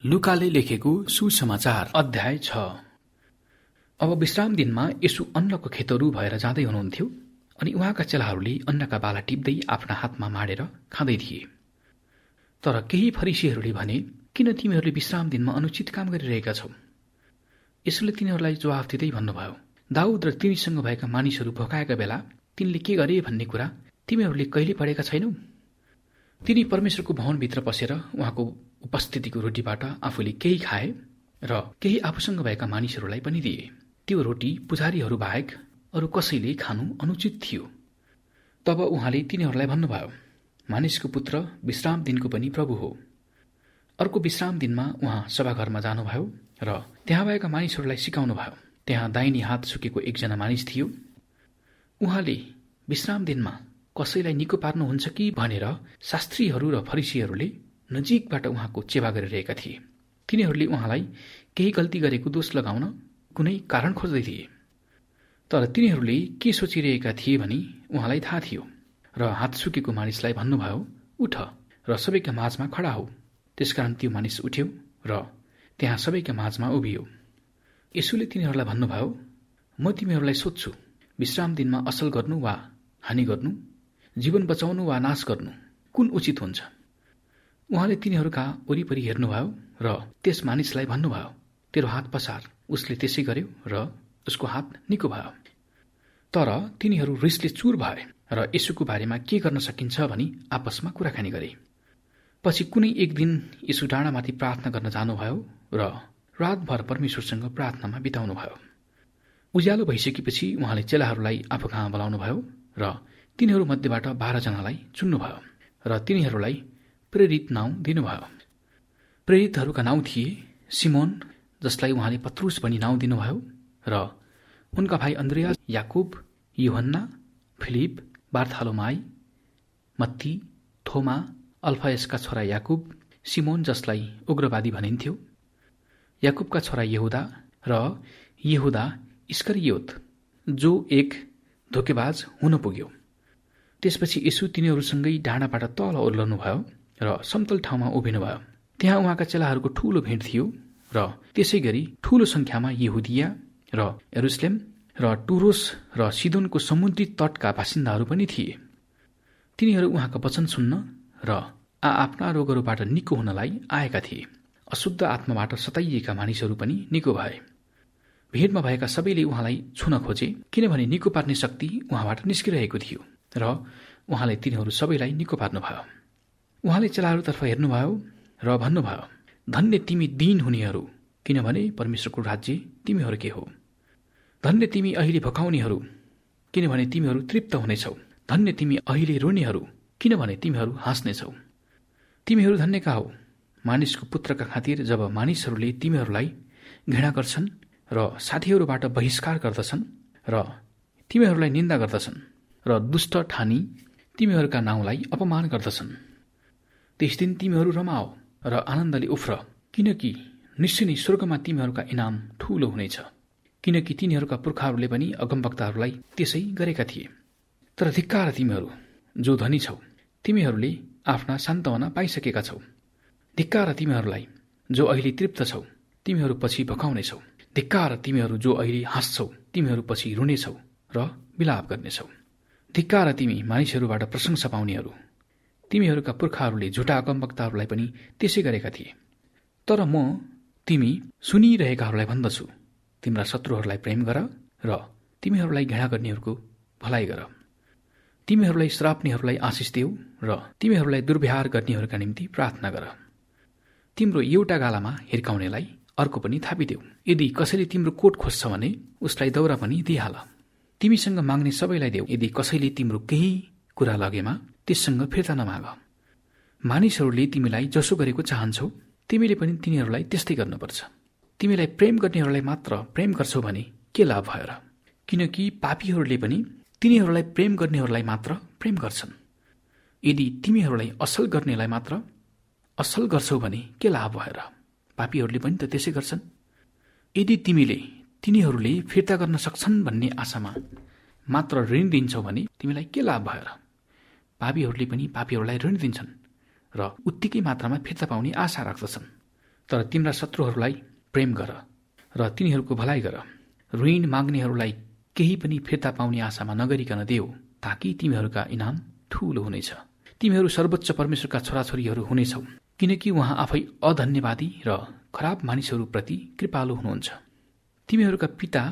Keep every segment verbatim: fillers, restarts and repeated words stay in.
लुकाले लेखेको सुसमाचार अध्याय छ। अब विश्राम दिनमा यसु अन्नको खेतहरू भएर जाँदै हुनुहुन्थ्यो अनि उहाँका चेलाहरूले अन्नका बाला टिप्दै आफ्ना हातमा माडेर खाँदै थिए। तर केही फरिसीहरूले भने, किन तिमीहरूले विश्राम दिनमा अनुचित काम गरिरहेका छौ? यसुले तिनीहरूलाई जवाफ दिँदै भन्नुभयो, दाउद र तिनीसँग भएका मानिसहरू भोकाएका बेला तिनले के गरे भन्ने कुरा तिमीहरूले कहिले पढेका छैनौ? तिनी परमेश्वरको भवनभित्र पसेर उहाँको उपस्थितिको रोटीबाट आफूले केही खाए र केही आफूसँग भएका मानिसहरूलाई पनि दिए। त्यो रोटी पुजारीहरू बाहेक अरू कसैले खानु अनुचित थियो। तब उहाँले तिनीहरूलाई भन्नुभयो, मानिसको पुत्र विश्राम दिनको पनि प्रभु हो। अर्को विश्राम दिनमा उहाँ सभाघरमा जानुभयो र त्यहाँ भएका मानिसहरूलाई सिकाउनुभयो। त्यहाँ दाहिने हात सुकेको एकजना मानिस थियो। उहाँले विश्राम दिनमा कसैलाई निको पार्नुहुन्छ कि भनेर शास्त्रीहरू र फरिसीहरूले नजिकबाट उहाँको चेवा गरिरहेका थिए। तिनीहरूले उहाँलाई केही गल्ती गरेको दोष लगाउन कुनै कारण खोज्दै थिए। तर तिनीहरूले के सोचिरहेका थिए भनी उहाँलाई थाहा थियो र हात सुकेको मानिसलाई भन्नुभयो, उठ र सबैका माझमा खडा हो। त्यसकारण त्यो मानिस उठ्यो र त्यहाँ सबैका माझमा उभियो। यसुले तिनीहरूलाई भन्नुभयो, म तिमीहरूलाई सोध्छु, विश्राम दिनमा असल गर्नु वा हानि गर्नु, जीवन बचाउनु वा नाश गर्नु, कुन उचित हुन्छ? उहाँले तिनीहरूका वरिपरि हेर्नुभयो र त्यस मानिसलाई भन्नुभयो, तेरो हात पसार। उसले त्यसै गर्यो र उसको हात निको भयो। तर तिनीहरू रिसले चुर भए र यसुको बारेमा के गर्न सकिन्छ भनी आपसमा कुराकानी गरे। पछि कुनै एक दिन यसु डाँडामाथि प्रार्थना गर्न जानुभयो र रातभर परमेश्वरसँग प्रार्थनामा बिताउनुभयो। उज्यालो भइसकेपछि उहाँले चेलाहरूलाई आफू कहाँ बोलाउनुभयो र तिनीहरू मध्येबाट बाह्रजनालाई चुन्नुभयो र तिनीहरूलाई प्रेरित नाउँ दिनुभयो। प्रेरितहरूका नाउँ थिए सिमोन, जसलाई उहाँले पत्रुस भनी नाउँ दिनुभयो, र उनका भाइ अन्द्रियास, याकुब, यूहन्ना, फिलिप, बार्थोलोमाई, मत्ती, थोमा, अल्फायसका छोरा याकुब, सिमोन जसलाई उग्रवादी भनिन्थ्यो, याकुबका छोरा यहुदा र यहुदा इस्करियोत, जो एक धोकेबाज हुन पुग्यो। त्यसपछि यसु तिनीहरूसँगै डाँडाबाट तल ओर्लनुभयो र समतल ठाउँमा उभिनुभयो। त्यहाँ उहाँका चेलाहरूको ठूलो भेट थियो र त्यसै गरी ठूलो संख्यामा यहुदिया र यरुसलेम र टुरोस र सिदोनको समुद्री तटका बासिन्दाहरू पनि थिए। तिनीहरू उहाँका वचन सुन्न र आआफ्ना रोगहरूबाट निको हुनलाई आएका थिए। अशुद्ध आत्माबाट सताइएका मानिसहरू पनि निको भए। भेटमा भएका सबैले उहाँलाई छुन खोजे, किनभने निको पार्ने शक्ति उहाँबाट निस्किरहेको थियो र उहाँले तिनीहरू सबैलाई निको पार्नुभयो। उहाँले चेलाहरूतर्फ हेर्नुभयो र भन्नुभयो, धन्य तिमी दीन हुनेहरू, किनभने परमेश्वरको राज्य तिमीहरूकै हो। धन्य तिमी अहिले भकाउनेहरू, किनभने तिमीहरू तृप्त हुनेछौ। धन्य तिमी अहिले रोनेहरू, किनभने तिमीहरू हाँस्नेछौ। तिमीहरू धन्यका हो, मानिसको पुत्रका खातिर जब मानिसहरूले तिमीहरूलाई घृणा गर्छन् र साथीहरूबाट बहिष्कार गर्दछन् र तिमीहरूलाई निन्दा गर्दछन् र दुष्ट ठानी तिमीहरूका नाउँलाई अपमान गर्दछन्। त्यस दिन तिमीहरू रमाओ र आनन्दले उफ्र, किनकि निश्चय नै स्वर्गमा तिमीहरूका इनाम ठूलो हुनेछ, किनकि तिनीहरूका पुर्खाहरूले पनि अगमवक्ताहरूलाई त्यसै गरेका थिए। तर धिक्कार तिमीहरू जो धनी छौ, तिमीहरूले आफ्ना सान्त्वना पाइसकेका छौ। धिक्कार तिमीहरूलाई जो अहिले तृप्त छौ, तिमीहरू पछि भकाउनेछौ। धिक्कार तिमीहरू जो अहिले हाँस्छौ, तिमीहरू पछि रुनेछौ र विलाप गर्नेछौ। धिक्कार तिमी मानिसहरूबाट प्रशंसा पाउनेहरू, तिमीहरूका पुर्खाहरूले झुटा अगमवक्ताहरूलाई पनि त्यसै गरेका थिए। तर म तिमी सुनिरहेकाहरूलाई भन्दछु, तिम्रा शत्रुहरूलाई प्रेम गर र तिमीहरूलाई घृणा गर्नेहरूको भलाइ गर। तिमीहरूलाई श्राप्नेहरूलाई आशिष देऊ र तिमीहरूलाई दुर्व्यवहार गर्नेहरूका निम्ति प्रार्थना गर। तिम्रो एउटा गालामा हिर्काउनेलाई अर्को पनि थापिदेऊ। यदि कसैले तिम्रो कोट खोज्छ भने उसलाई दौरा पनि दिइहाल। तिमीसँग माग्ने सबैलाई देऊ। यदि कसैले तिम्रो केही कुरा लगेमा त्यससँग फिर्ता नमाग। मानिसहरूले तिमीलाई जसो गरेको चाहन्छौ, तिमीले पनि तिनीहरूलाई त्यस्तै गर्नुपर्छ। तिमीलाई प्रेम गर्नेहरूलाई मात्र प्रेम गर्छौ भने के लाभ भयो र? किनकि पापीहरूले पनि तिनीहरूलाई प्रेम गर्नेहरूलाई मात्र प्रेम गर्छन्। यदि तिमीहरूलाई असल गर्नेलाई मात्र असल गर्छौ भने के लाभ भयो र? पापीहरूले पनि त त्यसै गर्छन्। यदि तिमीले तिनीहरूले फिर्ता गर्न सक्छन् भन्ने आशामा मात्र ऋण दिन्छौ भने तिमीलाई के लाभ भयो र? पापीहरूले पनि पापीहरूलाई ऋण दिन्छन् र उत्तिकै मात्रामा फिर्ता पाउने आशा राख्दछन्। तर तिम्रा शत्रुहरूलाई प्रेम गर र तिनीहरूको भलाइ गर। ऋण माग्नेहरूलाई केही पनि फिर्ता पाउने आशामा नगरिकन देऊ, ताकि तिमीहरूका इनाम ठूलो हुनेछ। तिमीहरू सर्वोच्च परमेश्वरका छोराछोरीहरू हुनेछौ, किनकि उहाँ आफै अधन्यवादी र खराब मानिसहरूप्रति कृपालु हुनुहुन्छ। तिमीहरूका पिता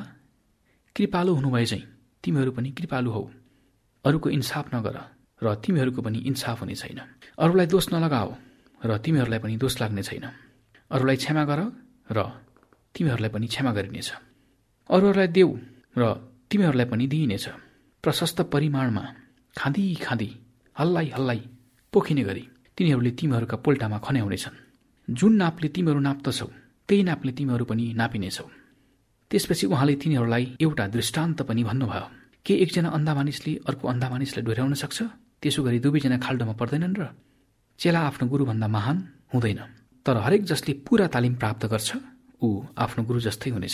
कृपालु हुनुभए चाहिँ तिमीहरू पनि कृपालु हौ। अरूको इन्साफ नगर र तिमीहरूको पनि इन्साफ हुने छैन। अरूलाई दोष नलगाओ र तिमीहरूलाई पनि दोष लाग्ने छैन। अरूलाई क्षमा गर र तिमीहरूलाई पनि क्षमा गरिनेछ। अरूहरूलाई देऊ र तिमीहरूलाई पनि दिइनेछ। प्रशस्त परिमाणमा खाँदी खाँदी हल्लाई हल्लाई पोखिने गरी तिनीहरूले तिमीहरूका पोल्टामा खन्याउनेछन्। जुन नापले तिमीहरू नाप्दछौ त्यही नापले तिमीहरू पनि नापिनेछौ। त्यसपछि उहाँले तिनीहरूलाई एउटा दृष्टान्त पनि भन्नुभयो। के एकजना अन्धा मानिसले अर्को अन्धा मानिसलाई डोर्याउन सक्छ? त्यसो गरी दुवैजना खाल्डोमा पर्दैनन् र? चेला आफ्नो गुरुभन्दा महान हुँदैन, तर हरेक जसले पूरा तालिम प्राप्त गर्छ ऊ आफ्नो गुरु जस्तै हुनेछ।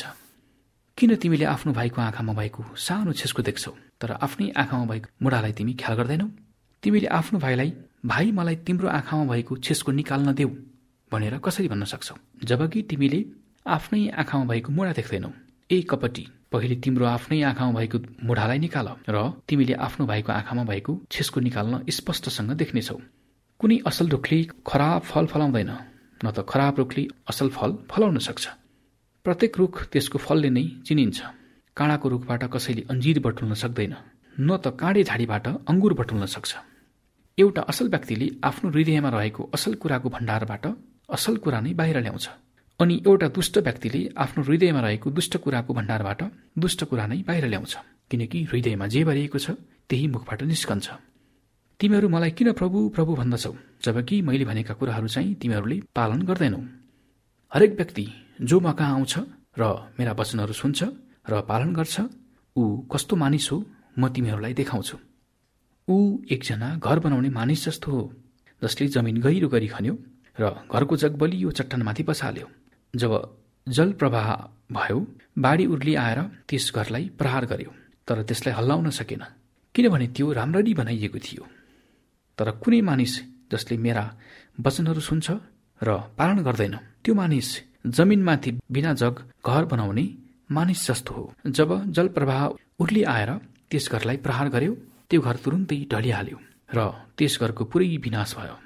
किन तिमीले आफ्नो भाइको आँखामा भएको सानो छेस्को देख्छौ, तर आफ्नै आँखामा भएको मुढालाई तिमी ख्याल गर्दैनौ? तिमीले आफ्नो भाइलाई, भाइ मलाई तिम्रो आँखामा भएको छेस्को निकाल्न देऊ भनेर कसरी भन्न सक्छौ, जबकि तिमीले आफ्नै आँखामा भएको मुढा देख्दैनौ? ए कपटी, पहिले तिम्रो आफ्नै आँखामा भएको मुढालाई निकाल र तिमीले आफ्नो भाइको आँखामा भएको छेस्को निकाल्न स्पष्टसँग देख्नेछौ। कुनै असल रुखले खराब फल फलाउँदैन, न त खराब रुखले असल फल फलाउन सक्छ। प्रत्येक रुख त्यसको फलले नै चिनिन्छ। काँडाको रुखबाट कसैले अन्जीर बटुल्न सक्दैन, न त काँडे झाडीबाट अङ्गुर बटुल्न सक्छ। एउटा असल व्यक्तिले आफ्नो हृदयमा रहेको असल कुराको भण्डारबाट असल कुरा नै बाहिर ल्याउँछ, अनि एउटा दुष्ट व्यक्तिले आफ्नो हृदयमा रहेको दुष्ट कुराको भण्डारबाट दुष्ट कुरा नै बाहिर ल्याउँछ, किनकि हृदयमा जे भरिएको छ त्यही मुखबाट निस्कन्छ। तिमीहरू मलाई किन प्रभु प्रभु भन्दछौ, जबकि मैले भनेका कुराहरू चाहिँ तिमीहरूले पालन गर्दैनौ? हरेक व्यक्ति जो म कहाँ आउँछ र मेरा वचनहरू सुन्छ र पालन गर्छ, ऊ कस्तो मानिस हो म तिमीहरूलाई देखाउँछु। ऊ एकजना घर बनाउने मानिस जस्तो हो, जसले जमिन गहिरो गरी खन्यो र घरको जग बलियो चट्टानमाथि बसाल्यो। जब जल प्रवाह भयो, बाढी उर्ली आएर त्यस घरलाई प्रहार गर्यो, तर त्यसलाई हल्लाउन सकेन, किनभने त्यो राम्ररी बनाइएको थियो। तर कुनै मानिस जसले मेरा वचनहरू सुन्छ र पालन गर्दैन, त्यो मानिस जमिनमाथि बिना जग घर बनाउने मानिस जस्तो हो। जब जल प्रवाह उर्ली आएर त्यस घरलाई प्रहार गर्यो, त्यो घर तुरुन्तै ढलिहाल्यो र त्यस घरको पुरै विनाश भयो।